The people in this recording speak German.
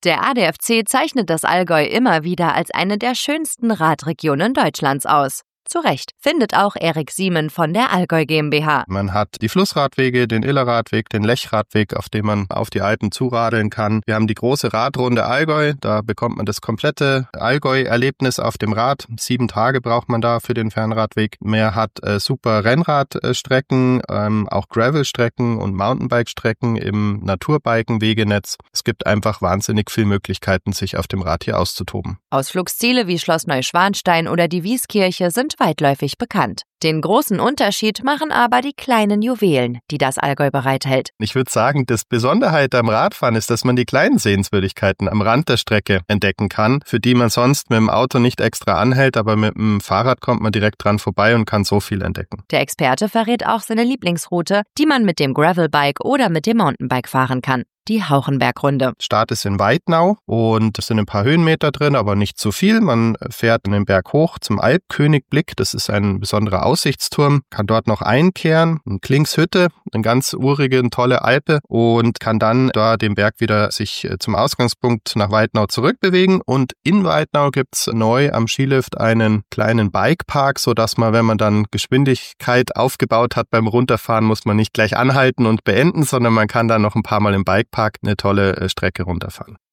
Der ADFC zeichnet das Allgäu immer wieder als eine der schönsten Radregionen Deutschlands aus. Zu Recht, findet auch Erik Siemen von der Allgäu GmbH. Man hat die Flussradwege, den Illerradweg, den Lechradweg, auf dem man auf die Alpen zuradeln kann. Wir haben die große Radrunde Allgäu, da bekommt man das komplette Allgäu-Erlebnis auf dem Rad. 7 Tage braucht man da für den Fernradweg. Man hat super Rennradstrecken, auch Gravelstrecken und Mountainbike-Strecken im Naturbiken-Wegenetz. Es gibt einfach wahnsinnig viele Möglichkeiten, sich auf dem Rad hier auszutoben. Ausflugsziele wie Schloss Neuschwanstein oder die Wieskirche sind weitläufig bekannt. Den großen Unterschied machen aber die kleinen Juwelen, die das Allgäu bereithält. Ich würde sagen, das Besonderheit am Radfahren ist, dass man die kleinen Sehenswürdigkeiten am Rand der Strecke entdecken kann, für die man sonst mit dem Auto nicht extra anhält, aber mit dem Fahrrad kommt man direkt dran vorbei und kann so viel entdecken. Der Experte verrät auch seine Lieblingsroute, die man mit dem Gravelbike oder mit dem Mountainbike fahren kann. Die Hauchenbergrunde. Start ist in Weidnau und es sind ein paar Höhenmeter drin, aber nicht zu viel. Man fährt den Berg hoch zum Alpkönigblick. Das ist ein besonderer Aussichtsturm. Kann dort noch einkehren, eine Klingshütte, eine ganz urige, tolle Alpe und kann dann da den Berg wieder sich zum Ausgangspunkt nach Weidnau zurückbewegen. Und in Weidnau gibt's neu am Skilift einen kleinen Bikepark, sodass man, wenn man dann Geschwindigkeit aufgebaut hat beim Runterfahren, muss man nicht gleich anhalten und beenden, sondern man kann dann noch ein paar Mal im Bikepark eine tolle Strecke runterfahren.